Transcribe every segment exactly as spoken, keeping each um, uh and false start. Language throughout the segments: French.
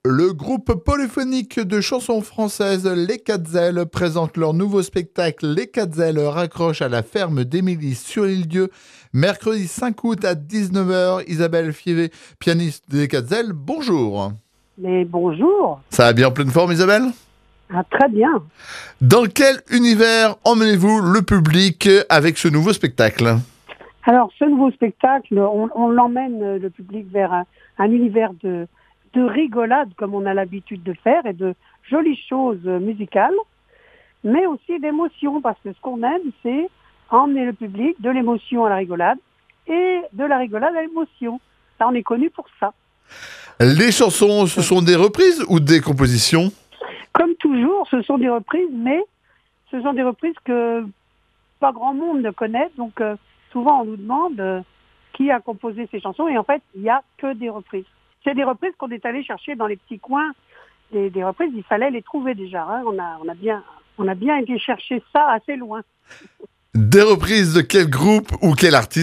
Le groupe polyphonique de chansons françaises Les Quatre-Ailes présente leur nouveau spectacle Les Quatre-Ailes raccroche à la ferme d'Émilie sur l'Île-Dieu, mercredi cinq août à dix-neuf heures. Isabelle Fievé, pianiste des Quatre-Ailes, bonjour. Mais bonjour. Ça va bien en pleine forme, Isabelle ? Ah, très bien. Dans quel univers emmenez-vous le public avec ce nouveau spectacle ? Alors, ce nouveau spectacle, on, on l'emmène le public vers un, un univers de, de rigolade, comme on a l'habitude de faire, et de jolies choses musicales, mais aussi d'émotion, parce que ce qu'on aime, c'est emmener le public de l'émotion à la rigolade, et de la rigolade à l'émotion. Ça, on est connu pour ça. Les chansons, ce sont des reprises ou des compositions ? Comme toujours, ce sont des reprises, mais ce sont des reprises que pas grand monde ne connaît, donc euh, souvent on nous demande euh, qui a composé ces chansons, et en fait, il n'y a que des reprises. C'est des reprises qu'on est allé chercher dans les petits coins, des, des reprises, il fallait les trouver déjà. Hein. On a, on a bien, on a bien été chercher ça assez loin. Des reprises de quel groupe ou quel artiste ?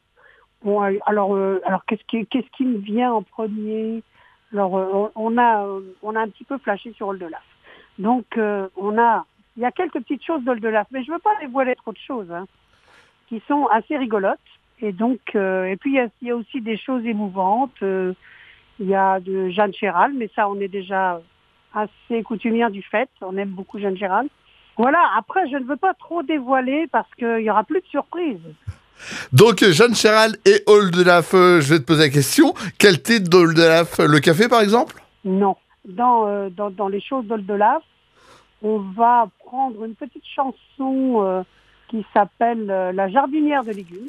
Bon, alors, euh, alors qu'est-ce qui, qu'est-ce qui me vient en premier ? Alors, euh, on a, euh, on a un petit peu flashé sur Oldelaf. Donc, euh, on a, il y a quelques petites choses d'Oldelaf, mais je veux pas dévoiler trop de choses, hein, qui sont assez rigolotes. Et donc, euh, et puis il y, a, il y a aussi des choses émouvantes. Euh, il y a de Jeanne Chéral, mais ça, on est déjà assez coutumière du fait. On aime beaucoup Jeanne Chéral. Voilà. Après, je ne veux pas trop dévoiler parce qu'il y aura plus de surprises. Donc, Jeanne Chéral et Oldelaf, euh, je vais te poser la question. Quel titre d'Oldelaf ? Le café, par exemple ? Non. Dans, euh, dans, dans les choses d'Oldelaf, on va prendre une petite chanson euh, qui s'appelle euh, La jardinière de légumes.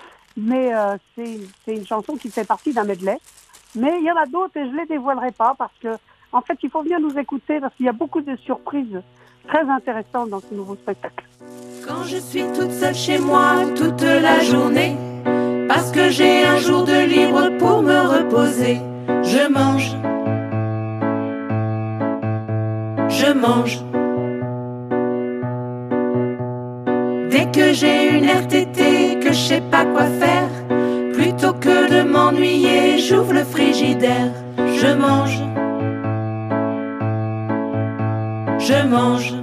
Mais euh, c'est, c'est une chanson qui fait partie d'un medley. Mais il y en a d'autres et je ne les dévoilerai pas parce que, en fait, il faut bien nous écouter parce qu'il y a beaucoup de surprises très intéressantes dans ce nouveau spectacle. Quand je suis toute seule chez moi toute la journée, parce que j'ai un jour de libre pour me reposer, je mange, je mange. Dès que j'ai une R T T, que je sais pas quoi faire, plutôt que de m'ennuyer, j'ouvre le frigidaire, je mange, je mange.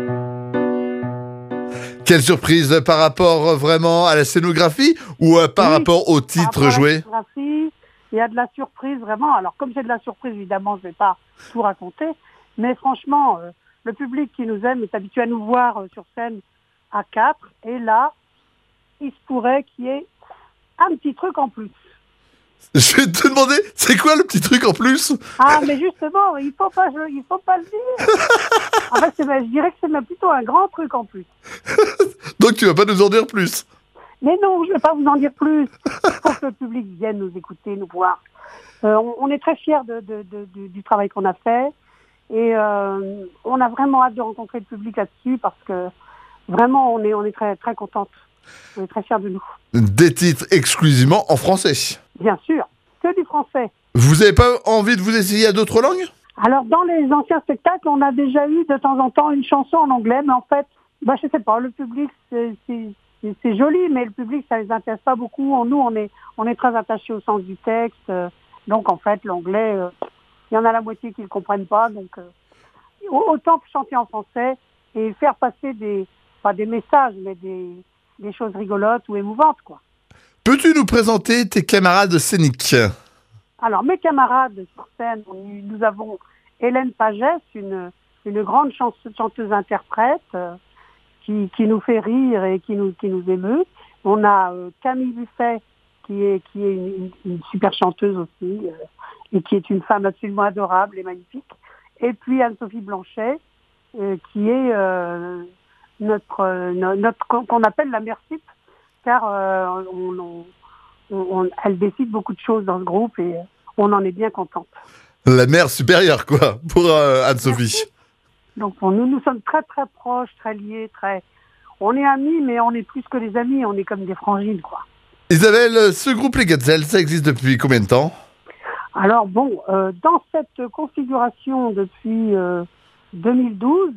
Quelle surprise par rapport vraiment à la scénographie ou euh, par Oui, rapport au titre joué ? Il y a de la surprise vraiment. Alors comme c'est de la surprise, évidemment, je ne vais pas tout raconter. Mais franchement, euh, le public qui nous aime est habitué à nous voir euh, sur scène à quatre. Et là, il se pourrait qu'il y ait un petit truc en plus. Je vais te demander, c'est quoi le petit truc en plus ? Ah, mais justement, il faut pas, il faut pas le dire. En fait, c'est, je dirais que c'est même plutôt un grand truc en plus. Donc tu vas pas nous en dire plus ? Mais non, je ne vais pas vous en dire plus. Il faut que le public vienne nous écouter, nous voir. Euh, on, on est très fiers de, de, de, de, du travail qu'on a fait. Et euh, on a vraiment hâte de rencontrer le public là-dessus parce que vraiment, on est, on est très, très contente. On est très fiers de nous. Des titres exclusivement en français. Bien sûr, que du français. Vous n'avez pas envie de vous essayer à d'autres langues ? Alors, dans les anciens spectacles, on a déjà eu de temps en temps une chanson en anglais, mais en fait, bah, je sais pas, le public, c'est, c'est, c'est, c'est joli, mais le public, ça les intéresse pas beaucoup. Nous, on est, on est très attachés au sens du texte. Euh, donc, en fait, l'anglais, il euh, y en a la moitié qui ne le comprennent pas. Donc, euh, autant chanter en français et faire passer des, pas des messages, mais des, des choses rigolotes ou émouvantes, quoi. Peux-tu nous présenter tes camarades scéniques ? Alors, mes camarades sur scène, nous avons Hélène Pagès, une, une grande chanteuse-interprète euh, qui, qui nous fait rire et qui nous, qui nous émeut. On a euh, Camille Buffet, qui est, qui est une, une super chanteuse aussi, euh, et qui est une femme absolument adorable et magnifique. Et puis Anne-Sophie Blanchet, euh, qui est euh, notre, euh, notre, qu'on appelle la mère Cipe, car euh, on, on, on, elle décide beaucoup de choses dans ce groupe et on en est bien contente. La mère supérieure, quoi, pour euh, Anne-Sophie. Merci. Donc pour nous, nous sommes très très proches, très liés, très... On est amis, mais on est plus que des amis, on est comme des frangines, quoi. Isabelle, ce groupe Les Quatre-Ailes, ça existe depuis combien de temps ? Alors bon, euh, dans cette configuration depuis euh, deux mille douze,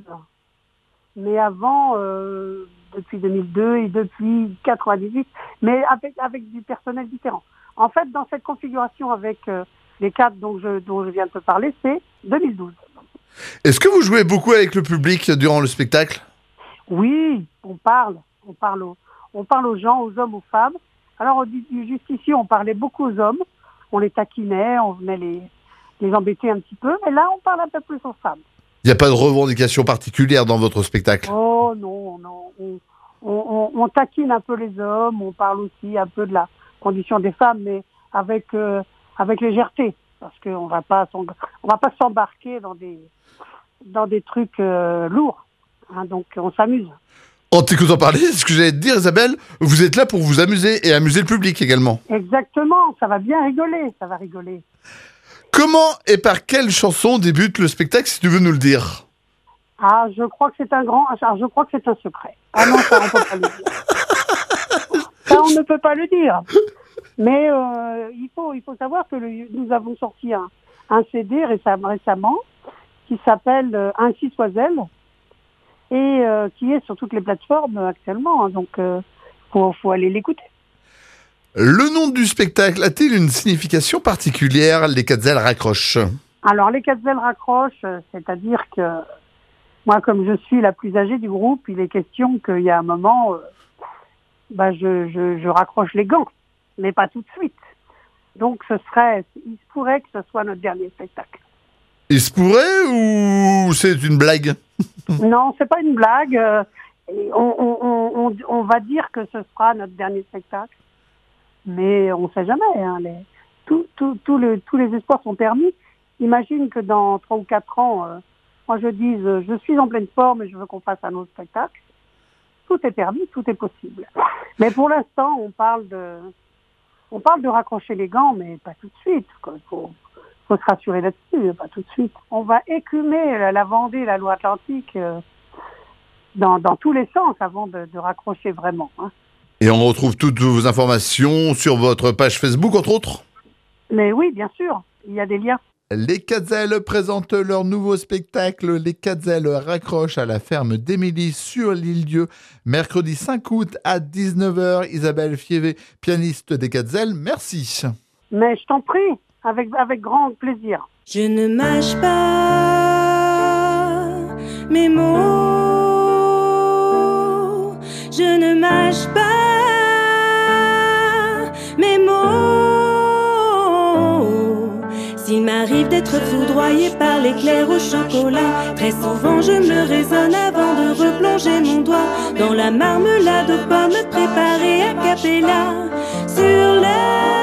mais avant... Euh, depuis deux mille deux et depuis quatre-vingt-dix-huit, mais avec, avec du personnel différent. En fait, dans cette configuration avec euh, les quatre dont je, dont je viens de te parler, c'est deux mille douze. Est-ce que vous jouez beaucoup avec le public durant le spectacle? Oui, on parle, on parle, aux, on parle aux gens, aux hommes, aux femmes. Alors juste ici, on parlait beaucoup aux hommes, on les taquinait, on venait les, les embêter un petit peu, mais là, on parle un peu plus aux femmes. Il n'y a pas de revendication particulière dans votre spectacle? Oh non, non, on, on, on, on taquine un peu les hommes, on parle aussi un peu de la condition des femmes, mais avec, euh, avec légèreté, parce qu'on va pas, on va pas s'embarquer dans des, dans des trucs euh, lourds, hein, donc on s'amuse. En t'écoutant parler, ce que j'allais te dire, Isabelle, vous êtes là pour vous amuser et amuser le public également. Exactement, ça va bien rigoler, ça va rigoler. Comment et par quelle chanson débute le spectacle, si tu veux nous le dire? Ah, je crois que c'est un grand... Ah, je crois que c'est un secret. Ah non, ça, on ne peut pas le dire. Ça, on ne peut pas le dire. Mais euh, il, faut, il faut savoir que le, nous avons sorti un, un C D récemment, récemment qui s'appelle euh, Ainsi soit-elle et euh, qui est sur toutes les plateformes actuellement. Hein, donc, il euh, faut, faut aller l'écouter. Le nom du spectacle a-t-il une signification particulière? Les quatre ailes raccrochent. Alors, les quatre ailes raccrochent, c'est-à-dire que moi, comme je suis la plus âgée du groupe, il est question qu'il y a un moment, euh, bah, je, je, je raccroche les gants, mais pas tout de suite. Donc, ce serait, il se pourrait que ce soit notre dernier spectacle. Il se pourrait ou c'est une blague? Non, c'est pas une blague. Euh, on, on, on, on va dire que ce sera notre dernier spectacle. Mais on ne sait jamais. Hein, les, tout, tout, tout le, tous les espoirs sont permis. Imagine que dans trois ou quatre ans, euh, moi je dise euh, je suis en pleine forme et je veux qu'on fasse un autre spectacle. Tout est permis, tout est possible. Mais pour l'instant, on parle de, on parle de raccrocher les gants, mais pas tout de suite. Il faut, faut se rassurer là-dessus, pas tout de suite. On va écumer la, la Vendée, la loi Atlantique euh, dans, dans tous les sens avant de, de raccrocher vraiment. Hein. Et on retrouve toutes vos informations sur votre page Facebook, entre autres? Mais oui, bien sûr, il y a des liens. Les quatre ailes présentent leur nouveau spectacle. Les quatre ailes raccrochent à la ferme d'Émilie sur l'île-Dieu, mercredi cinq août à dix-neuf heures. Isabelle Fievé, pianiste des quatre ailes, merci. Mais je t'en prie, avec, avec grand plaisir. Je ne mâche pas mes mots, je ne mâche pas mes mots. S'il m'arrive d'être foudroyé par l'éclair au chocolat, très souvent je me raisonne avant de replonger mon doigt dans la marmelade aux pommes préparée à capella sur l'air.